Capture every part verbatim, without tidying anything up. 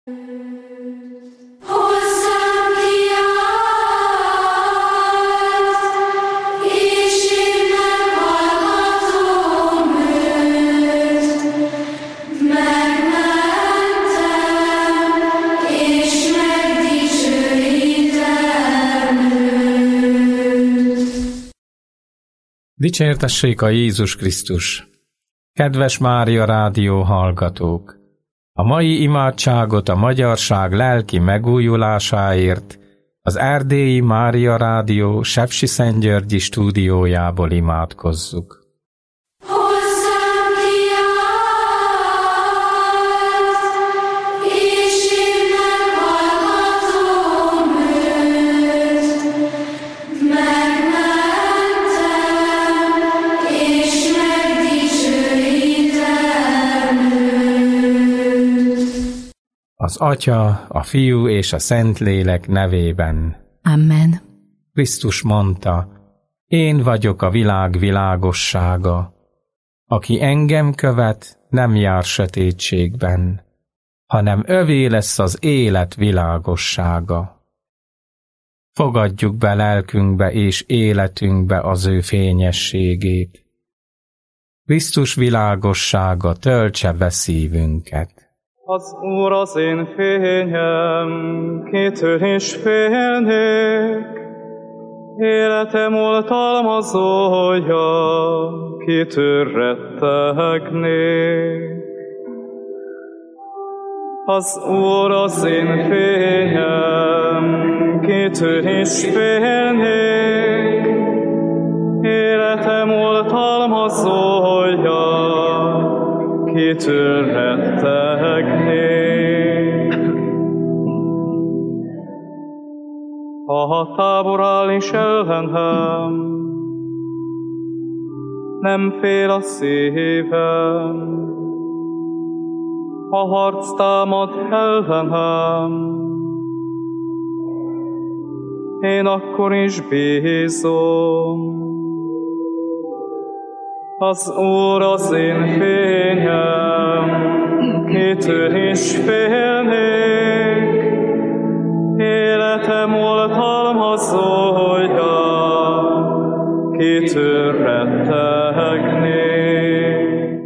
Dicsértessék a Jézus Krisztus! Kedves Mária Rádió hallgatók! A mai imádságot a magyarság lelki megújulásáért az erdélyi Mária Rádió Sepsiszentgyörgyi stúdiójából imádkozzuk. Az Atya, a Fiú és a Szentlélek nevében. Amen. Krisztus mondta, én vagyok a világ világossága. Aki engem követ, nem jár sötétségben, hanem övé lesz az élet világossága. Fogadjuk be lelkünkbe és életünkbe az ő fényességét. Krisztus világossága töltse be szívünket. Az Úr az én fényem, kitől is félnék, életem oltalmazója, kitől rettegnék. Az Úr az én fényem, kitől is félnék, életem oltalmazója, kitől rettegnék. Ha tábor áll is ellenem, nem fél a szívem. Ha harc támad ellenem, én akkor is bízom. Az Úr az én fényem, kitől is félnék, életem oltalmazója, kitől rettegnék.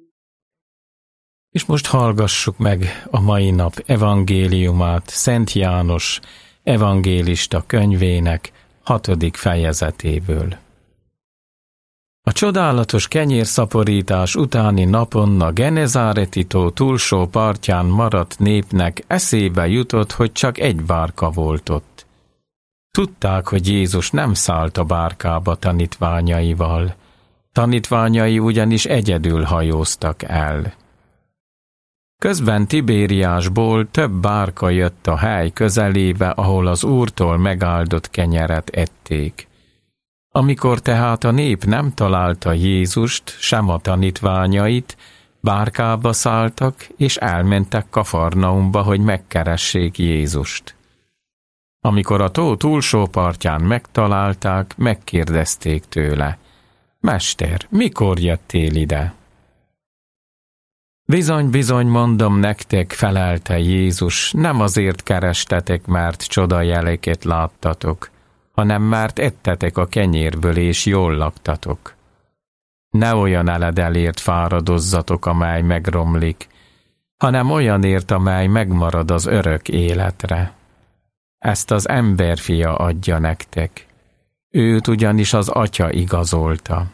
És most hallgassuk meg a mai nap evangéliumát Szent János evangélista könyvének hatodik fejezetéből. A csodálatos kenyérszaporítás utáni napon a Genezáreti tó túlsó partján maradt népnek eszébe jutott, hogy csak egy bárka volt ott. Tudták, hogy Jézus nem szállt a bárkába tanítványaival. Tanítványai ugyanis egyedül hajóztak el. Közben Tibériásból több bárka jött a hely közelébe, ahol az Úrtól megáldott kenyeret ették. Amikor tehát a nép nem találta Jézust, sem a tanítványait, bárkába szálltak, és elmentek Kafarnaumba, hogy megkeressék Jézust. Amikor a tó túlsó partján megtalálták, megkérdezték tőle, Mester, mikor jöttél ide? Bizony, bizony, mondom nektek, felelte Jézus, nem azért kerestetek, mert csodajeleket láttatok, hanem mert ettetek a kenyérből és jól laktatok. Ne olyan eledelért fáradozzatok, amely megromlik, hanem olyanért, amely megmarad az örök életre. Ezt az emberfia adja nektek. Őt ugyanis az Atya igazolta.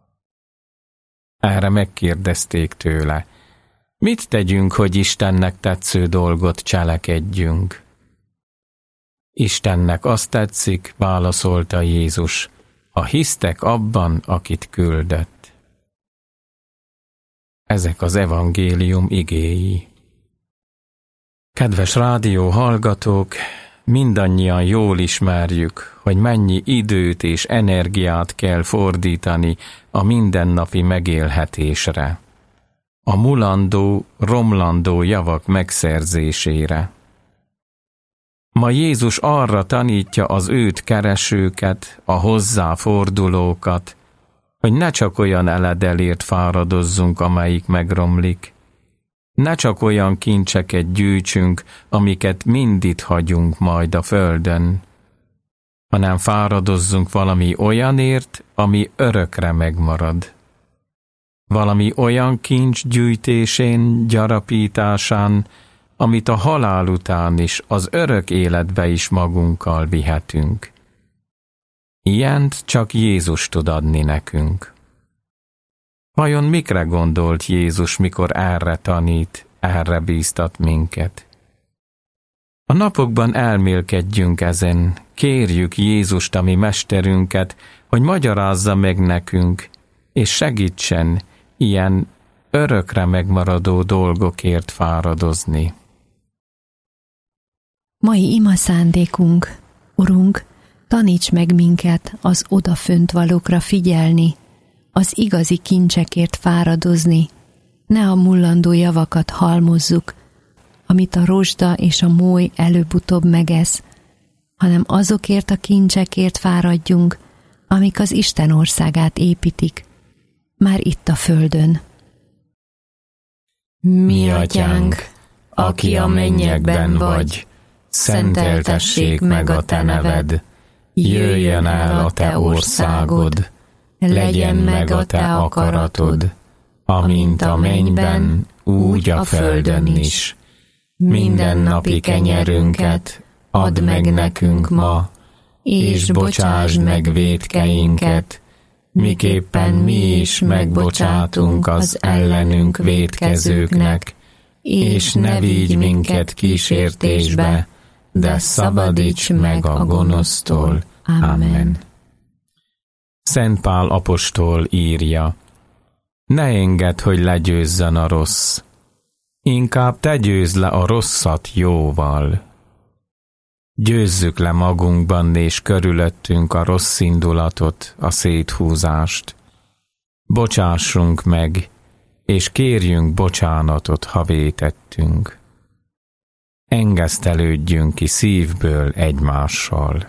Erre megkérdezték tőle, mit tegyünk, hogy Istennek tetsző dolgot cselekedjünk? Istennek azt tetszik, válaszolta Jézus, ha hisztek abban, akit küldött. Ezek az evangélium igéi. Kedves rádió hallgatók, mindannyian jól ismerjük, hogy mennyi időt és energiát kell fordítani a mindennapi megélhetésre, a mulandó, romlandó javak megszerzésére. Ma Jézus arra tanítja az őt keresőket, a hozzá fordulókat, hogy ne csak olyan eledelért fáradozzunk, amelyik megromlik, Ne csak olyan kincseket gyűjtsünk, amiket mind itt hagyunk majd a földön, hanem fáradozzunk valami olyanért, ami örökre megmarad. Valami olyan kincs gyűjtésén, gyarapításán, amit a halál után is, az örök életbe is magunkkal vihetünk. Ilyent csak Jézus tud adni nekünk. Vajon mikre gondolt Jézus, mikor erre tanít, erre bíztat minket? A napokban elmélkedjünk ezen, kérjük Jézust, a mi mesterünket, hogy magyarázza meg nekünk, és segítsen ilyen örökre megmaradó dolgokért fáradozni. Mai ima szándékunk, Urunk, taníts meg minket az odafönt valókra figyelni, az igazi kincsekért fáradozni, ne a mullandó javakat halmozzuk, amit a rozsda és a móly előbb-utóbb megesz, hanem azokért a kincsekért fáradjunk, amik az Isten országát építik, már itt a földön. Mi atyánk, aki a mennyekben vagy, szenteltessék meg a te neved, jöjjön el a te országod, legyen meg a te akaratod, amint a mennyben, úgy a földön is. Mindennapi kenyerünket add meg nekünk ma, és bocsásd meg vétkeinket, miképpen mi is megbocsátunk az ellenünk vétkezőknek, és ne vigy minket kísértésbe, de szabadíts meg a gonosztól. Amen. Szent Pál apostol írja: ne engedd, hogy legyőzzön a rossz, inkább te győzd le a rosszat jóval. Győzzük le magunkban és körülöttünk a rossz indulatot, a széthúzást. Bocsássunk meg, és kérjünk bocsánatot, ha vétettünk. Engesztelődjünk ki szívből egymással.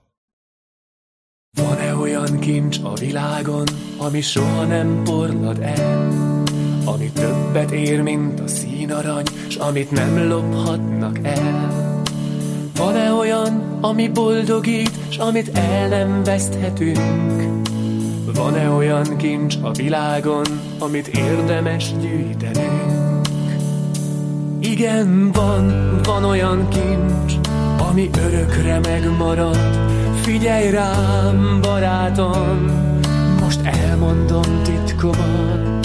Van-e olyan kincs a világon, ami soha nem porlad el? Ami többet ér, mint a színarany, s amit nem lophatnak el? Van-e olyan, ami boldogít, s amit el nem veszthetünk? Van-e olyan kincs a világon, amit érdemes gyűjtenünk? Igen, van, van olyan kincs, ami örökre megmarad. Figyelj rám, barátom, most elmondom titkomat.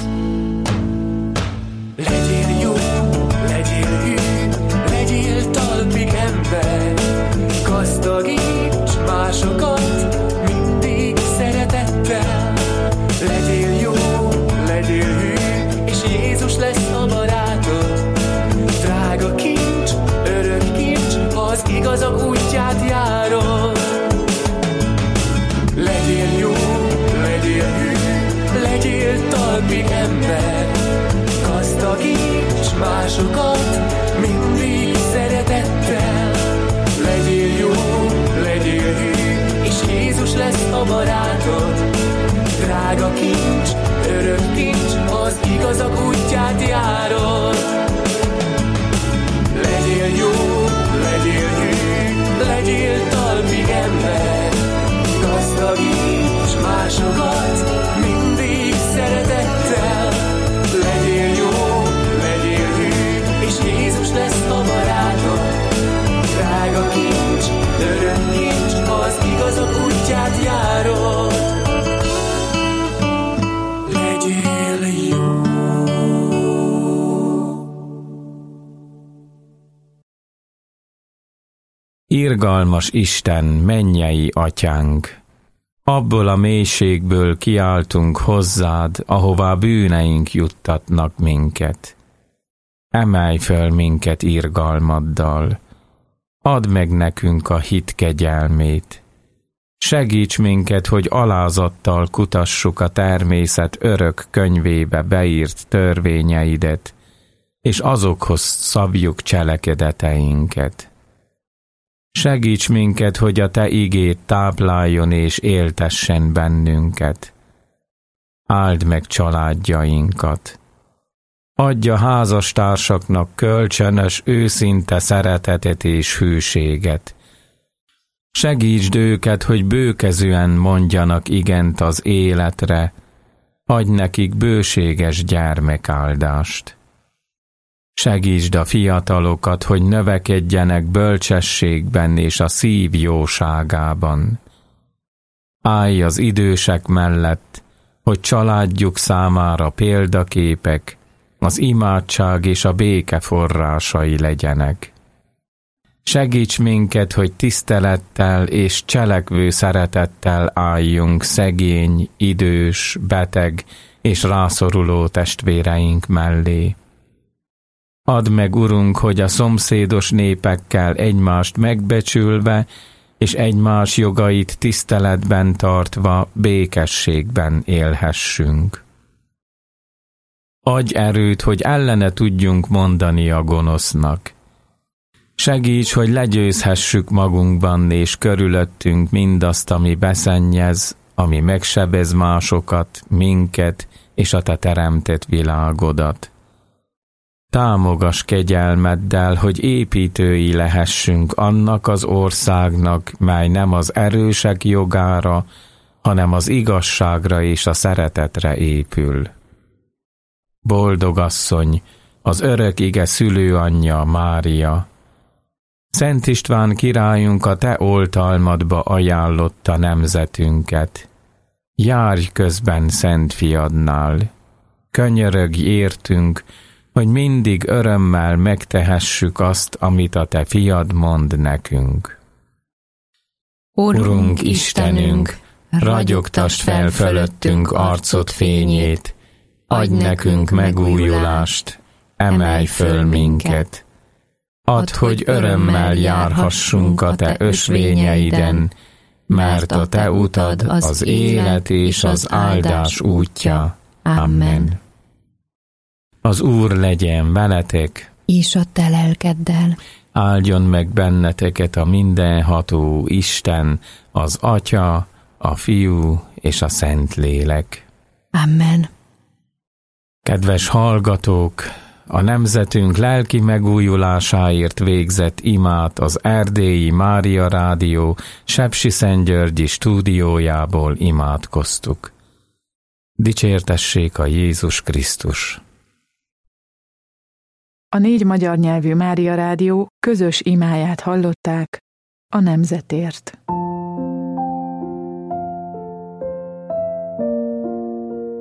Legyél jó, legyél hű, legyél talpig ember, gazdagíts másokat mindig szeretettel. Legyél jó, legyél hű, és Jézus lesz a barátod. Drága kincs, örök kincs, ha az igazak útját járod. Legyél jó, legyél hű, legyél talpig ember, gazdagíts másokat mindig szeretettel. Legyél jó, legyél hű, és Jézus lesz a barátod. Drága kincs, örök kincs, az igazak útját járod. Legyél jó, legyél hű, legyél talpig ember, gazdagíts másokat mindig szeretettel. Legyél jó, legyél hű, és Jézus lesz a barátod. Drága kincs, örök kincs, az igazak útját járod. Legyél jó. Irgalmas Isten, mennyei atyánk! Abból a mélységből kiáltunk hozzád, ahová bűneink juttatnak minket. Emelj föl minket irgalmaddal, add meg nekünk a hit kegyelmét. Segíts minket, hogy alázattal kutassuk a természet örök könyvébe beírt törvényeidet, és azokhoz szabjuk cselekedeteinket. Segíts minket, hogy a te igéd tápláljon és éltessen bennünket. Áld meg családjainkat. Adja házastársaknak kölcsönös, őszinte szeretetet és hűséget. Segítsd őket, hogy bőkezűen mondjanak igent az életre, adj nekik bőséges gyermekáldást. Segítsd a fiatalokat, hogy növekedjenek bölcsességben és a szív jóságában. Állj az idősek mellett, hogy családjuk számára példaképek, az imádság és a béke forrásai legyenek. Segíts minket, hogy tisztelettel és cselekvő szeretettel álljunk szegény, idős, beteg és rászoruló testvéreink mellé. Add meg, Urunk, hogy a szomszédos népekkel egymást megbecsülve és egymás jogait tiszteletben tartva békességben élhessünk. Adj erőt, hogy ellene tudjunk mondani a gonosznak. Segíts, hogy legyőzhessük magunkban és körülöttünk mindazt, ami beszennyez, ami megsebez másokat, minket és a te teremtett világodat. Támogass kegyelmeddel, hogy építői lehessünk annak az országnak, mely nem az erősek jogára, hanem az igazságra és a szeretetre épül. Boldog asszony, az örök ige szülőanyja Mária, Szent István királyunk a te oltalmadba ajánlotta nemzetünket. Járj közben Szent Fiadnál, könyörögj értünk, hogy mindig örömmel megtehessük azt, amit a te fiad mond nekünk. Urunk Istenünk, ragyogtasd fel fölöttünk arcod fényét, adj nekünk megújulást, emelj föl minket. Add, hogy örömmel járhassunk a te ösvényeiden, mert a te utad az élet és az áldás útja. Amen. Az Úr legyen veletek, És a te lelkeddel. áldjon meg benneteket a mindenható Isten, az Atya, a Fiú és a Szentlélek. Amen. Kedves hallgatók, a nemzetünk lelki megújulásáért végzett imát az Erdélyi Mária Rádió Sepsiszentgyörgyi stúdiójából imádkoztuk. Dicsértessék a Jézus Krisztus! A négy magyar nyelvű Mária Rádió közös imáját hallották a nemzetért.